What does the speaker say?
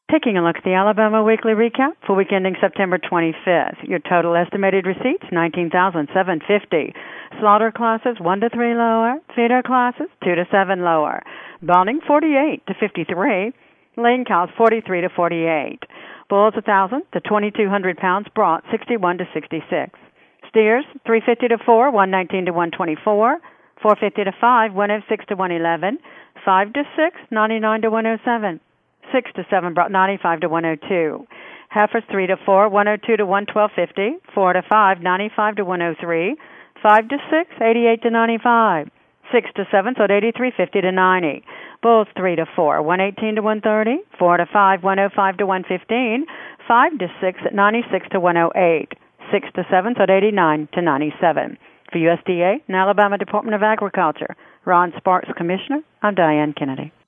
Taking a look at the Alabama Weekly Recap for week ending September 25th. Your total estimated receipts, $19,750. Slaughter classes, 1 to 3 lower. Feeder classes, 2 to 7 lower. Bounding, 48 to 53. Laying cows, 43 to 48. Bulls, 1,000 to 2,200 pounds, brought 61 to 66. Steers, 350 to 4, 119 to 124. 450 to 5, 106 to 111. 5 to 6, 99 to 107. 6 to 7 brought 95 to 102. Heifers 3 to 4, 102 to 112.50. 4 to 5, 95 to 103. 5 to 6, 88 to 95. 6 to 7 sold 83.50 to 90. Bulls 3 to 4, 118 to 130. 4 to 5, 105 to 115. 5 to 6 at 96 to 108. 6 to 7 sold 89 to 97. For USDA and Alabama Department of Agriculture, Ron Sparks, Commissioner, I'm Diane Kennedy.